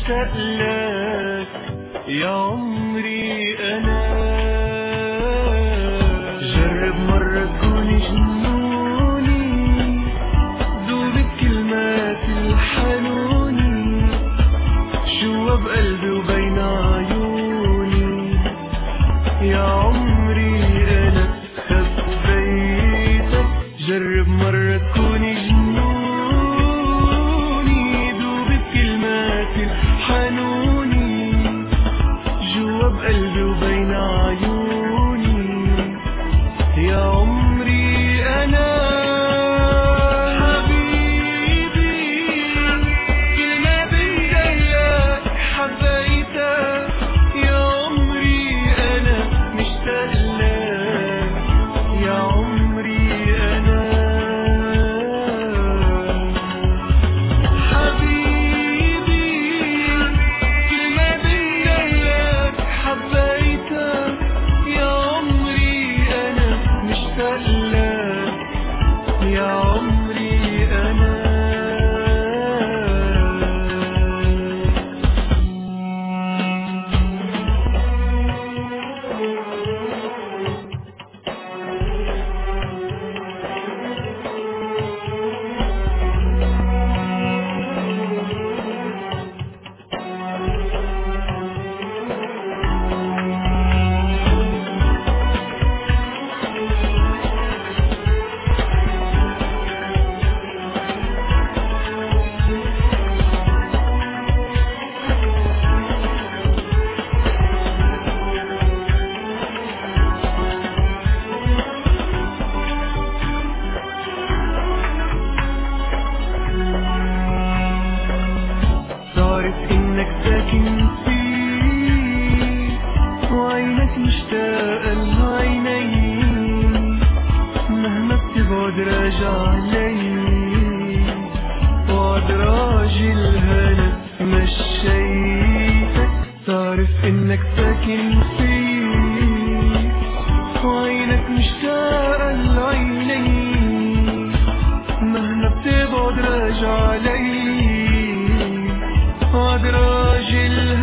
مشتاق لك يا عمري أنا. جرب مرة تكون جنوني، دوب الكلمات الحنوني جوا بقلبي وبين عيوني. يا عمري أنا خبيتك، جرب مرة تكون جنوني، دوب الكلمات الحنوني جوا بقلبي وبين عيوني. يا عمري أنا حبيبي، كلمة بندلك حبيتك. يا عمري أنا مشتاق لك يا عمري أنا. حبيبي كلمة بندلك حبيتك. يا عمري أنا مشتاق لك يا عمري أنا. تعرف إنك ساكن فيه وعينك مشتاقة لعيني، مهما بتبعد راجع لي وأدراج الهنا مشيتك. تعرف إنك ساكن فيه وعينك مشتاقة لعيني، مهما بتبعد راجع لي أدراج الهنا